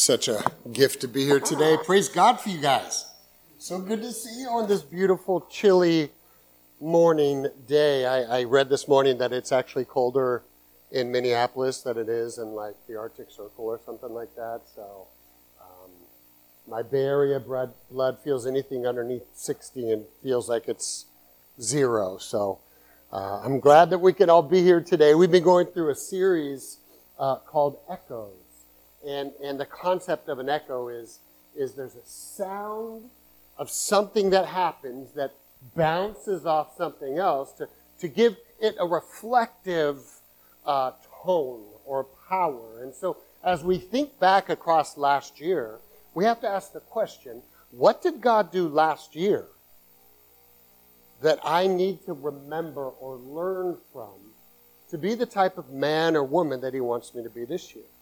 Such a gift to be here today. Praise God for you guys. So good to see you on this beautiful, chilly morning day. I read this morning that it's actually colder in Minneapolis than it is in like the Arctic Circle or something like that. So my Bay Area blood feels anything underneath 60 and feels like it's 0. So I'm glad that we could all be here today. We've been going through a series called Echoes. And the concept of an echo is there's a sound of something that happens that bounces off something else to give it a reflective tone or power. And so as we think back across last year, we have to ask the question, what did God do last year that I need to remember or learn from to be the type of man or woman that he wants me to be this year?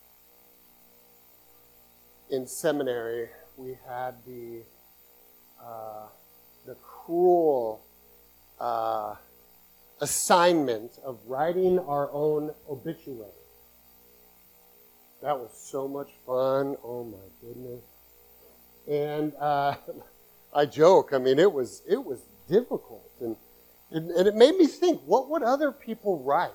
In seminary, we had the cruel assignment of writing our own obituary. That was so much fun. Oh my goodness! And I joke. I mean, it was difficult, and it made me think: what would other people write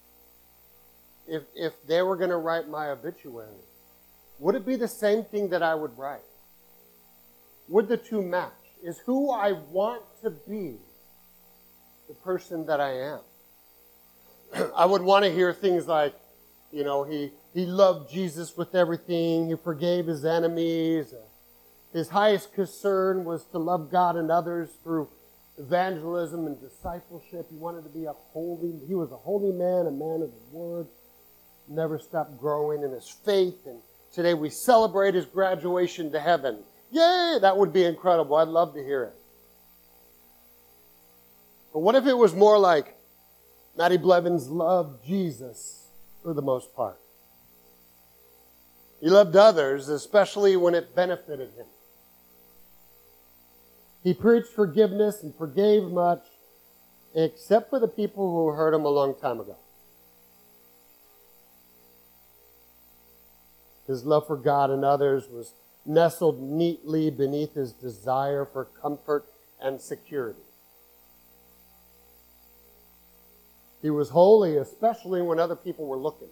if they were going to write my obituary? Would it be the same thing that I would write? Would the two match? Is who I want to be the person that I am? I would want to hear things like, you know, he loved Jesus with everything. He forgave his enemies. His highest concern was to love God and others through evangelism and discipleship. He wanted to be he was a holy man, a man of the word, never stopped growing in his faith. And today we celebrate his graduation to heaven. Yay! That would be incredible. I'd love to hear it. But what if it was more like Matty Blevins loved Jesus for the most part? He loved others, especially when it benefited him. He preached forgiveness and forgave much, except for the people who hurt him a long time ago. His love for God and others was nestled neatly beneath his desire for comfort and security. He was holy, especially when other people were looking.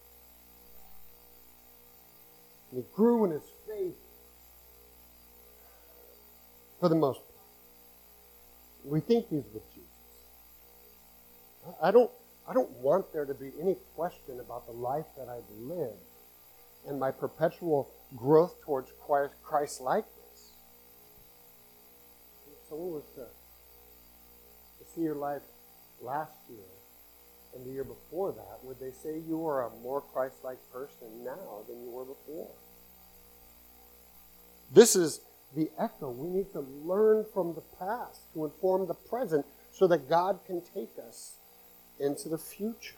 And he grew in his faith for the most part. We think he's with Jesus. I don't want there to be any question about the life that I've lived and my perpetual growth towards Christ-likeness. If someone was to see your life last year and the year before that, would they say you are a more Christ-like person now than you were before? This is the echo. We need to learn from the past to inform the present so that God can take us into the future.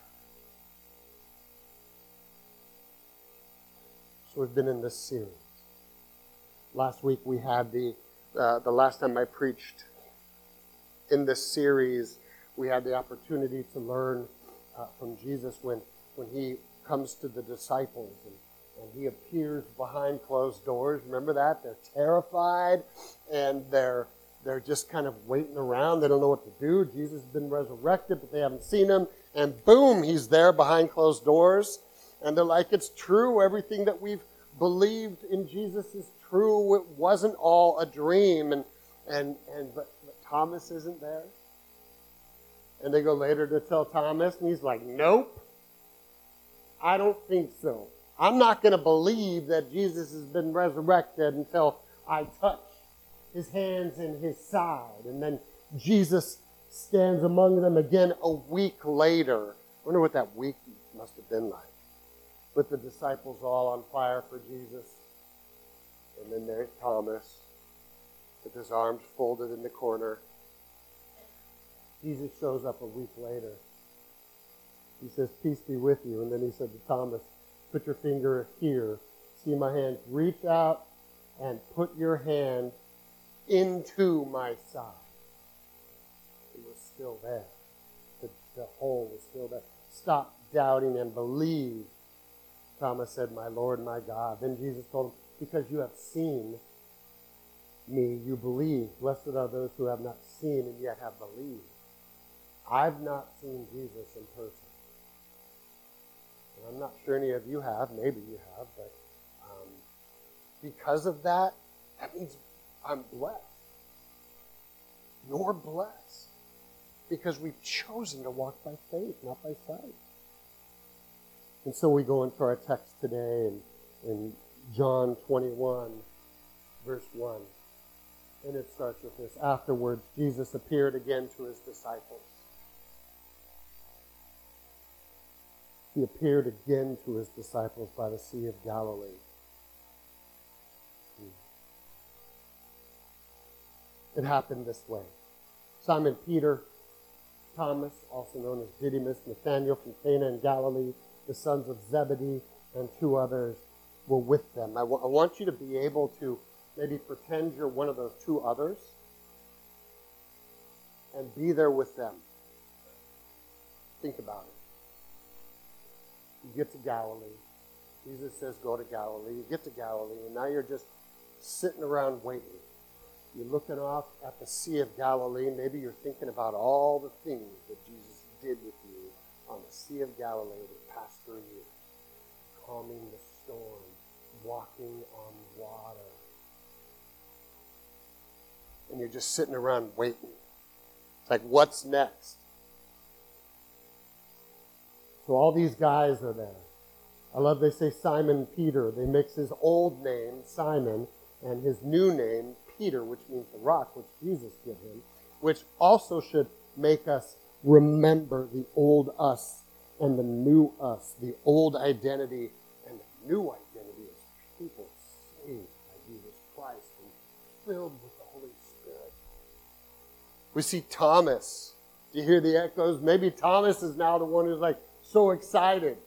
So we've been in this series. Last week we had the last time I preached in this series, we had the opportunity to learn from Jesus when he comes to the disciples and he appears behind closed doors. Remember that? They're terrified and they're just kind of waiting around. They don't know what to do. Jesus has been resurrected, but they haven't seen him. And boom, he's there behind closed doors. And they're like, it's true. Everything that we've believed in Jesus is true. It wasn't all a dream. But Thomas isn't there. And they go later to tell Thomas, and he's like, nope, I don't think so. I'm not going to believe that Jesus has been resurrected until I touch his hands and his side. And then Jesus stands among them again a week later. I wonder what that week must have been like. With the disciples all on fire for Jesus. And then there's Thomas with his arms folded in the corner. Jesus shows up a week later. He says, peace be with you. And then he said to Thomas, put your finger here. See my hands. Reach out and put your hand into my side. It was still there. The hole was still there. Stop doubting and believe Thomas said, "My Lord, my God." Then Jesus told him, "Because you have seen me, you believe. Blessed are those who have not seen and yet have believed." I've not seen Jesus in person. And I'm not sure any of you have. Maybe you have. But because of that, that means I'm blessed. You're blessed. Because we've chosen to walk by faith, not by sight. And so we go into our text today in John 21, verse 1. And it starts with this. Afterwards, Jesus appeared again to his disciples. He appeared again to his disciples by the Sea of Galilee. It happened this way. Simon Peter, Thomas, also known as Didymus, Nathanael from Cana in Galilee, the sons of Zebedee, and two others were with them. I want you to be able to maybe pretend you're one of those two others and be there with them. Think about it. You get to Galilee. Jesus says, go to Galilee. You get to Galilee, and now you're just sitting around waiting. You're looking off at the Sea of Galilee. Maybe you're thinking about all the things that Jesus did with you on the Sea of Galilee the past 3 years. Calming the storm, walking on water. And you're just sitting around waiting. It's like, what's next? So all these guys are there. I love they say Simon Peter. They mix his old name, Simon, and his new name, Peter, which means the rock, which Jesus gave him, which also should make us remember the old us and the new us, the old identity and the new identity as people saved by Jesus Christ and filled with the Holy Spirit. We see Thomas. Do you hear the echoes? Maybe Thomas is now the one who's like so excited.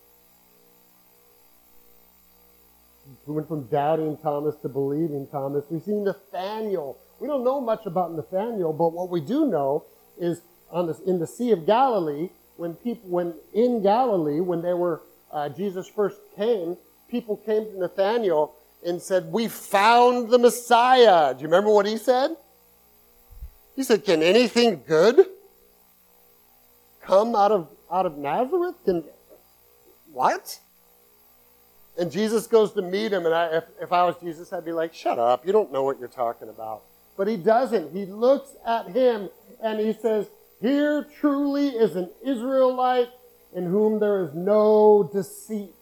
We went from doubting Thomas to believing Thomas. We see Nathanael. We don't know much about Nathanael, but what we do know is in the Sea of Galilee, when Jesus first came, people came to Nathanael and said, "We found the Messiah." Do you remember what he said? He said, "Can anything good come out of Nazareth? What?" And Jesus goes to meet him, and if I was Jesus, I'd be like, "Shut up, you don't know what you're talking about." But he doesn't. He looks at him, and he says, "Here truly is an Israelite in whom there is no deceit."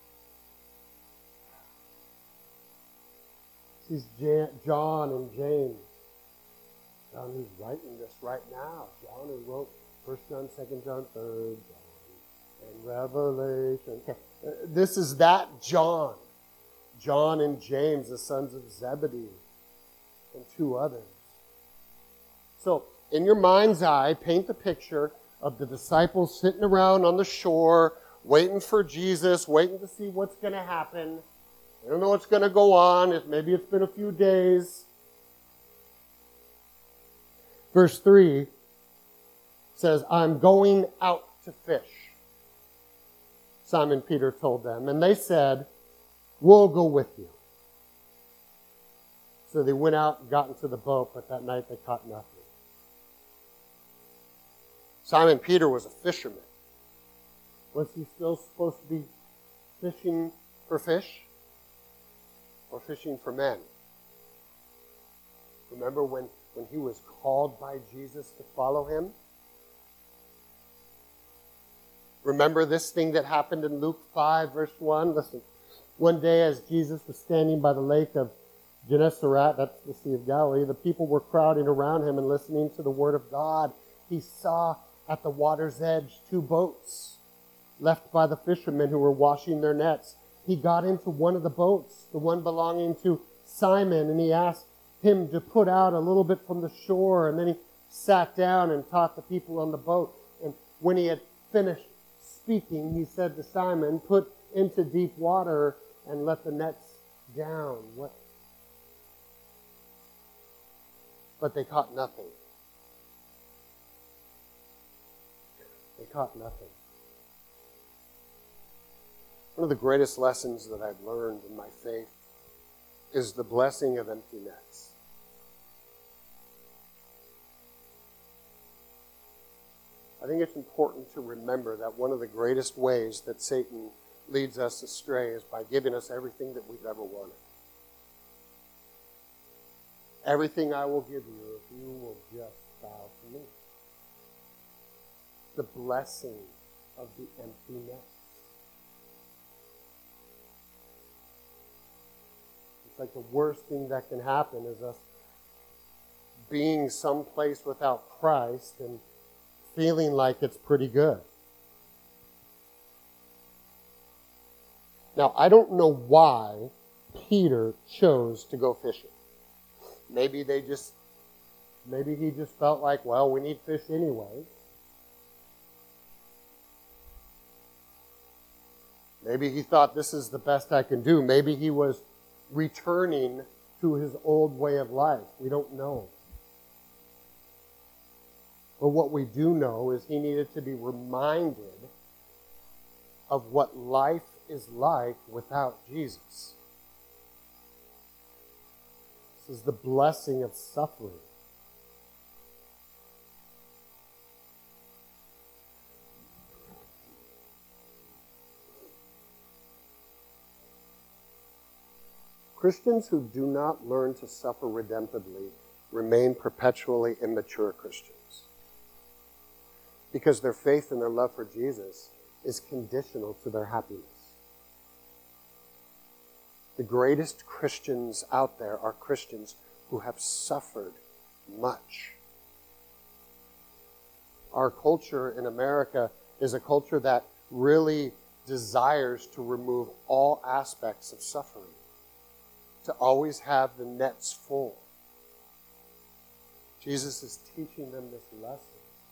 He's John and James. John who's writing this right now. John who wrote 1 John, 2 John, 3 John, and Revelation. Okay. This is that John. John and James, the sons of Zebedee, and two others. So, in your mind's eye, paint the picture of the disciples sitting around on the shore, waiting for Jesus, waiting to see what's going to happen. They don't know what's going to go on. Maybe it's been a few days. Verse 3 says, "I'm going out to fish." Simon Peter told them, and they said, "We'll go with you." So they went out and got into the boat, but that night they caught nothing. Simon Peter was a fisherman. Was he still supposed to be fishing for fish or fishing for men? Remember when he was called by Jesus to follow him? Remember this thing that happened in Luke 5, verse 1? Listen. One day as Jesus was standing by the lake of Gennesaret, that's the Sea of Galilee, the people were crowding around him and listening to the word of God. He saw at the water's edge 2 boats left by the fishermen who were washing their nets. He got into one of the boats, the one belonging to Simon, and he asked him to put out a little bit from the shore, and then he sat down and taught the people on the boat. And when he had finished speaking, he said to Simon, "Put into deep water and let the nets down." But they caught nothing. They caught nothing. One of the greatest lessons that I've learned in my faith is the blessing of empty nets. I think it's important to remember that one of the greatest ways that Satan leads us astray is by giving us everything that we've ever wanted. Everything I will give you if you will just bow to me. The blessing of the empty nets. It's like the worst thing that can happen is us being someplace without Christ and feeling like it's pretty good. Now, I don't know why Peter chose to go fishing. Maybe he just felt like, well, we need fish anyway. Maybe he thought this is the best I can do. Maybe he was returning to his old way of life. We don't know. But what we do know is he needed to be reminded of what life is like without Jesus. This is the blessing of suffering. Christians who do not learn to suffer redemptively remain perpetually immature Christians. Because their faith and their love for Jesus is conditional to their happiness. The greatest Christians out there are Christians who have suffered much. Our culture in America is a culture that really desires to remove all aspects of suffering, to always have the nets full. Jesus is teaching them this lesson.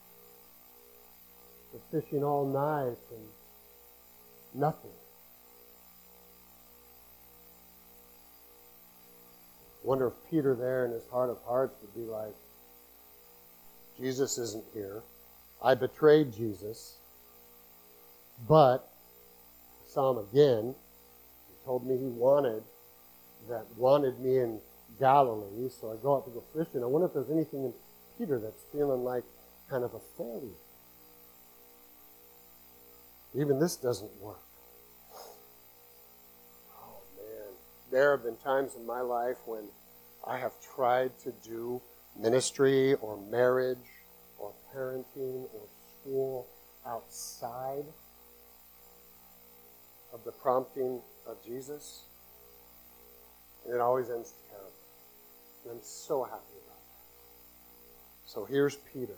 They're fishing all night and nothing. Wonder if Peter there in his heart of hearts would be like, Jesus isn't here. I betrayed Jesus, but I saw him again. He told me he wanted me in Galilee, so I go out to go fishing. I wonder if there's anything in Peter that's feeling like kind of a failure. Even this doesn't work. Oh, man. There have been times in my life when I have tried to do ministry or marriage or parenting or school outside of the prompting of Jesus, and it always ends terribly. And I'm so happy about that. So here's Peter.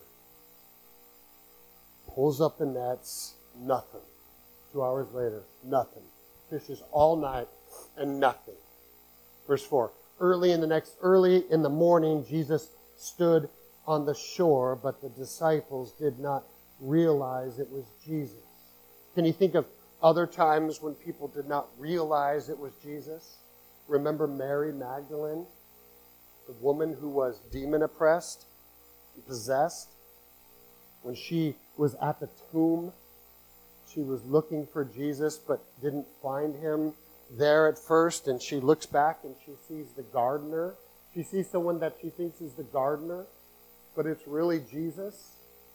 Pulls up the nets, nothing. 2 hours later, nothing. Fishes all night and nothing. Verse 4. Early in the morning, Jesus stood on the shore, but the disciples did not realize it was Jesus. Can you think of other times when people did not realize it was Jesus? Remember Mary Magdalene, the woman who was demon-oppressed and possessed? When she was at the tomb, she was looking for Jesus but didn't find him there at first, and she looks back and she sees the gardener. She sees someone that she thinks is the gardener, but it's really Jesus.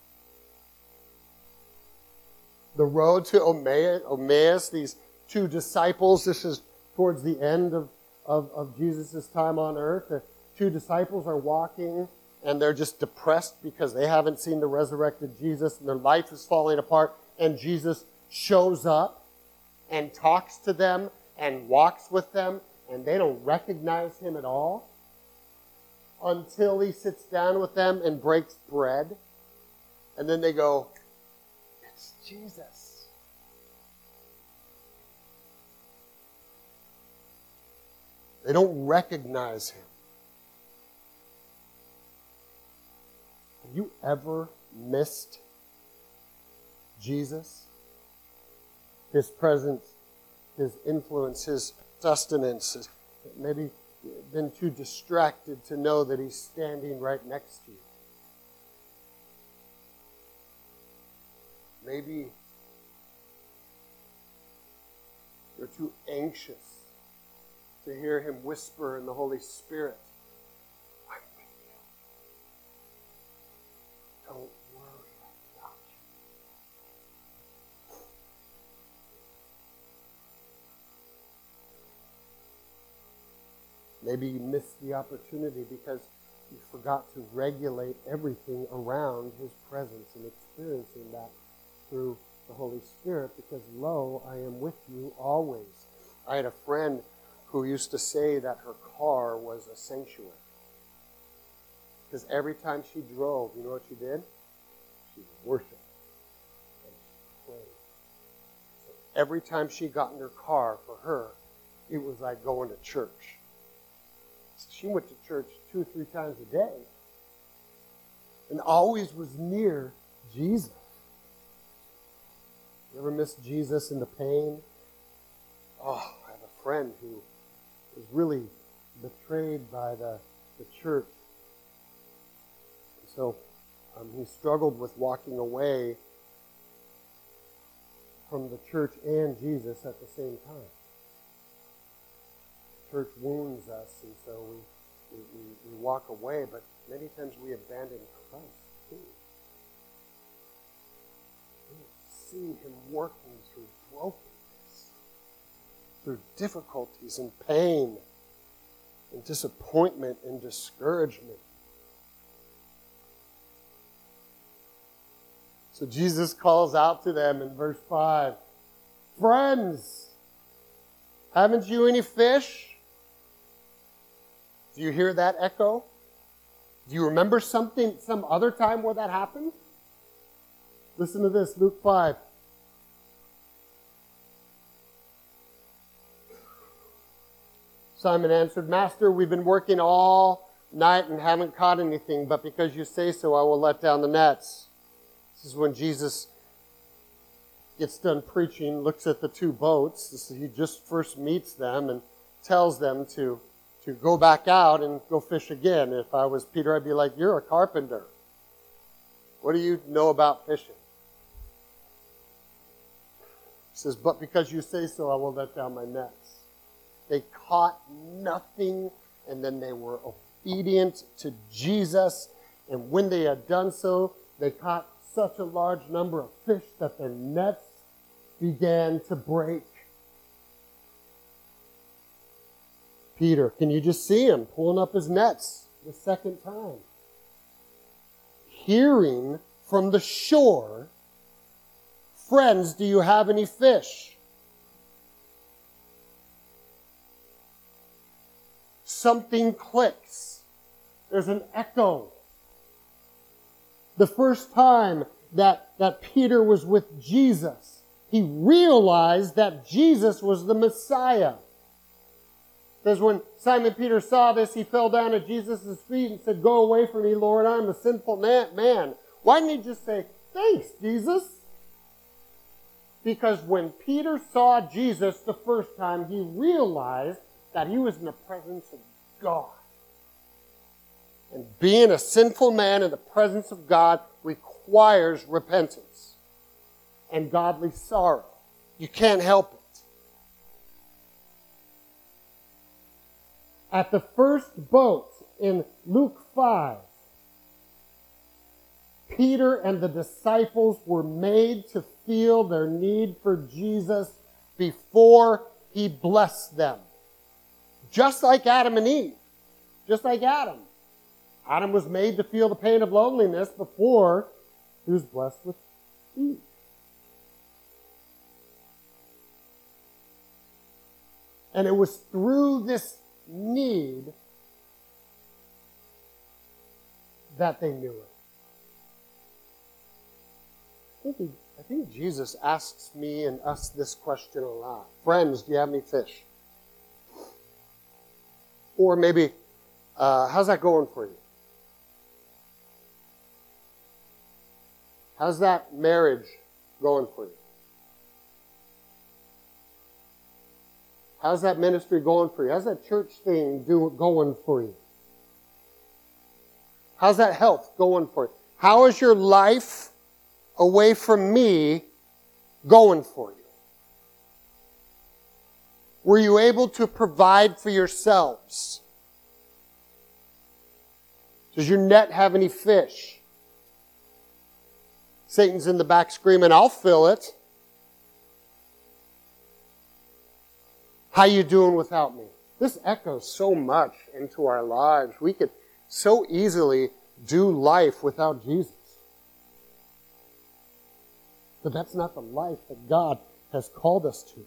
The road to Emmaus, these two disciples, this is towards the end of Jesus' time on earth. The two disciples are walking, and they're just depressed because they haven't seen the resurrected Jesus, and their life is falling apart, and Jesus shows up and talks to them and walks with them, and they don't recognize him at all until he sits down with them and breaks bread. And then they go, it's Jesus. They don't recognize him. Have you ever missed Jesus? His presence, his influence, his sustenance. Maybe been too distracted to know that he's standing right next to you. You're too anxious to hear him whisper in the Holy Spirit, I'm with you. Don't worry about you. Maybe you missed the opportunity because you forgot to regulate everything around his presence and experiencing that through the Holy Spirit, because lo, I am with you always. I had a friend who used to say that her car was a sanctuary. Because every time she drove, you know what she did? She worshiped and she prayed. So every time she got in her car, for her, it was like going to church. So she went to church 2 or 3 times a day and always was near Jesus. You ever miss Jesus in the pain? Oh, I have a friend who was really betrayed by the church. So he struggled with walking away from the church and Jesus at the same time. The church wounds us, and so we walk away, but many times we abandon Christ too. See him working through brokenness, through difficulties and pain and disappointment and discouragement. So Jesus calls out to them in verse 5, friends, haven't you any fish? Do you hear that echo? Do you remember some other time where that happened? Listen to this, Luke 5. Simon answered, Master, we've been working all night and haven't caught anything, but because you say so, I will let down the nets. This is when Jesus gets done preaching, looks at the 2 boats. He just first meets them and tells them to go back out and go fish again. If I was Peter, I'd be like, you're a carpenter. What do you know about fishing? He says, but because you say so, I will let down my nets. They caught nothing, and then they were obedient to Jesus. And when they had done so, they caught such a large number of fish that their nets began to break. Peter, can you just see him pulling up his nets the second time? Hearing from the shore, friends, do you have any fish? Something clicks. There's an echo. The first time that Peter was with Jesus, he realized that Jesus was the Messiah. Because when Simon Peter saw this, he fell down at Jesus' feet and said, go away from me, Lord, I'm a sinful man. Why didn't he just say, thanks, Jesus? Because when Peter saw Jesus the first time, he realized that he was in the presence of God. And being a sinful man in the presence of God requires repentance and godly sorrow. You can't help it. At the first boat in Luke 5, Peter and the disciples were made to feel their need for Jesus before he blessed them. Just like Adam and Eve. Just like Adam. Adam was made to feel the pain of loneliness before he was blessed with Eve. And it was through this need that they knew it. I think Jesus asks me and us this question a lot. Friends, do you have any fish? Or maybe, how's that going for you? How's that marriage going for you? How's that ministry going for you? How's that church thing going for you? How's that health going for you? How is your life away from me going for you? Were you able to provide for yourselves? Does your net have any fish? Satan's in the back screaming, I'll fill it. How you doing without me? This echoes so much into our lives. We could so easily do life without Jesus. But that's not the life that God has called us to.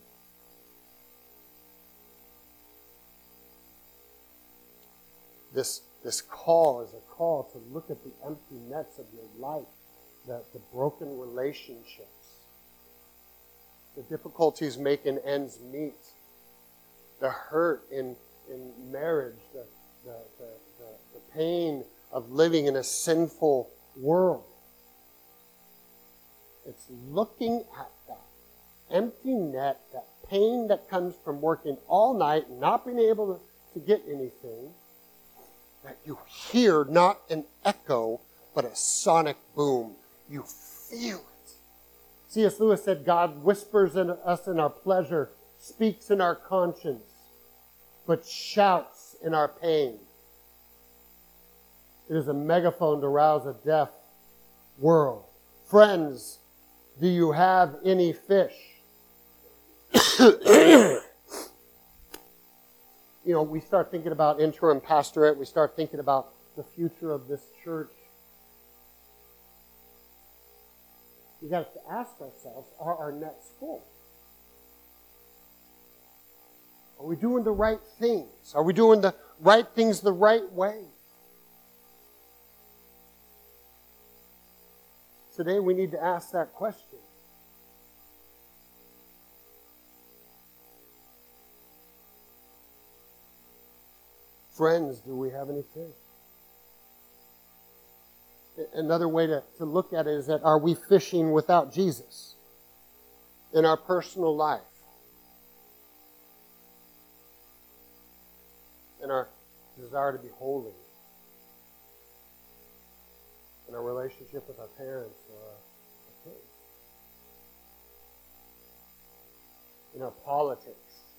This call is a call to look at the empty nets of your life, the broken relationships, the difficulties making ends meet, the hurt in marriage, the pain of living in a sinful world. It's looking at that empty net, that pain that comes from working all night and not being able to get anything, that you hear not an echo, but a sonic boom. You feel it. C.S. Lewis said, God whispers in us in our pleasure, speaks in our conscience, but shouts in our pain. It is a megaphone to rouse a deaf world. Friends, do you have any fish? We start thinking about interim pastorate. We start thinking about the future of this church. We got to ask ourselves, are our nets full? Are we doing the right things? Are we doing the right things the right way? Today we need to ask that question. Friends, do we have any fish? Another way to look at it is that, are we fishing without Jesus in our personal life? In our desire to be holy? In our relationship with our parents or our kids? In our politics?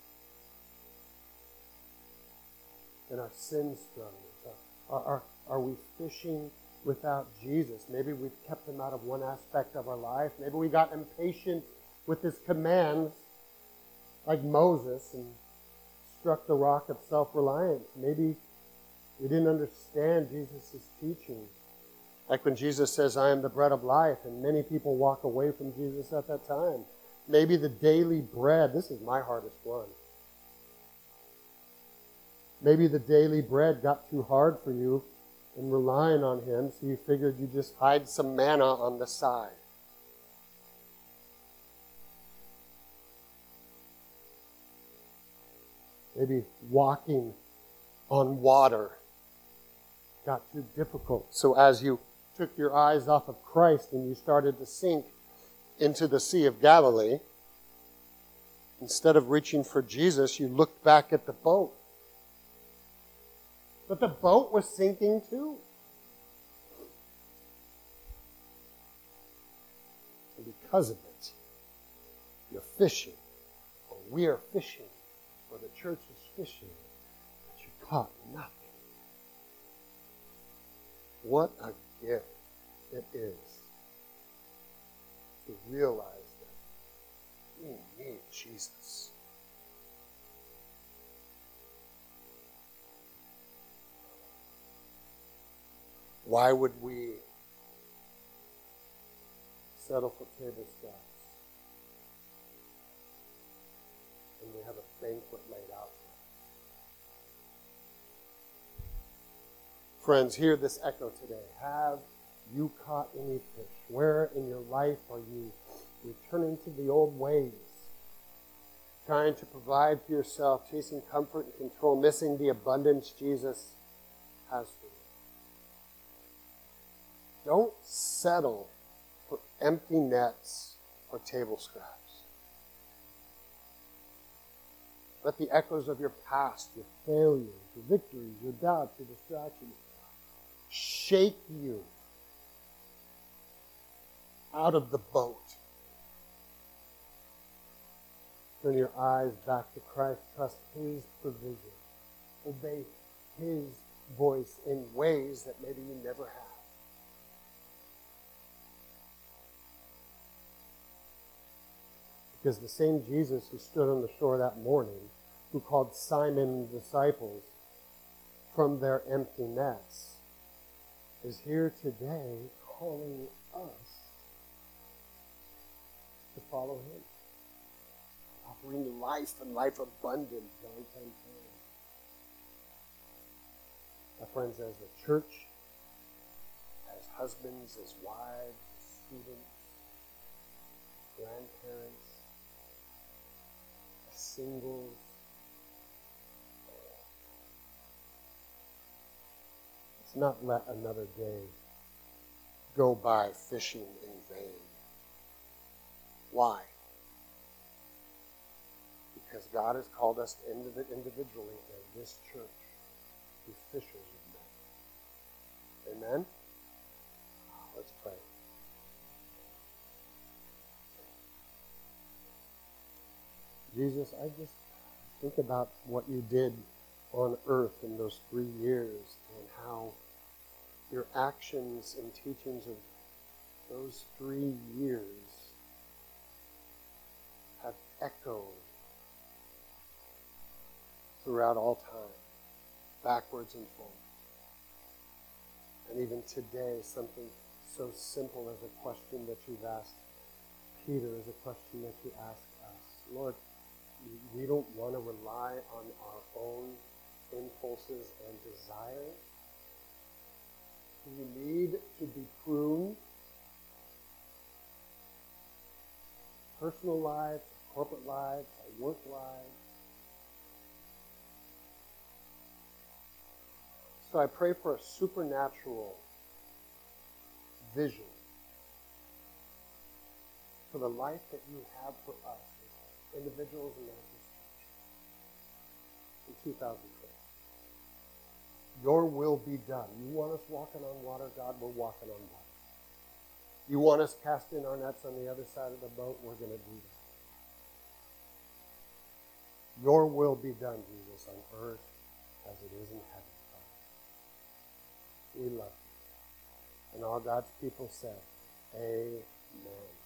In our sin struggles? Are we fishing without Jesus? Maybe we've kept him out of one aspect of our life. Maybe we got impatient with his commands like Moses and struck the rock of self-reliance. Maybe we didn't understand Jesus' teaching. Like when Jesus says, I am the bread of life, and many people walk away from Jesus at that time. Maybe the daily bread, this is my hardest one. Maybe the daily bread got too hard for you in relying on him, so you figured you'd just hide some manna on the side. Maybe walking on water got too difficult. So as you took your eyes off of Christ and you started to sink into the Sea of Galilee, instead of reaching for Jesus, you looked back at the boat. But the boat was sinking too. And because of it, you're fishing, or we are fishing, or the church is fishing, but you caught nothing. What a gift it is to realize that we need Jesus. Why would we settle for table scraps when we have a banquet laid out for us? Friends, hear this echo today. Have you caught any fish? Where in your life are you returning to the old ways? Trying to provide for yourself, chasing comfort and control, missing the abundance Jesus has for you. Don't settle for empty nets or table scraps. Let the echoes of your past, your failures, your victories, your doubts, your distractions shake you out of the boat Turn your eyes back to Christ. Trust His provision. Obey His voice in ways that maybe you never have. Because the same Jesus who stood on the shore that morning, who called Simon and the disciples from their empty nets, is here today calling us to follow Him. Offering life and life abundant, John 10:10. My friends, as a church, as husbands, as wives, as students, grandparents, as singles, let's not let another day go by fishing in vain. Why? Because God has called us individually in this church to be fishers of men. Amen? Let's pray. Jesus, I just think about what you did on earth in those 3 years and how your actions and teachings of those 3 years have echoed throughout all time, backwards and forwards. And even today, something so simple as a question that you've asked Peter is a question that you ask us. Lord, we don't want to rely on our own impulses and desires. We need to be pruned. Personal lives, corporate lives, our work lives. So I pray for a supernatural vision for the life that you have for us as individuals and as this church in 2020. Your will be done. You want us walking on water, God, we're walking on water. You want us casting our nets on the other side of the boat, we're going to do that. Your will be done, Jesus, on earth as it is in heaven. We love you. And all God's people said, Amen.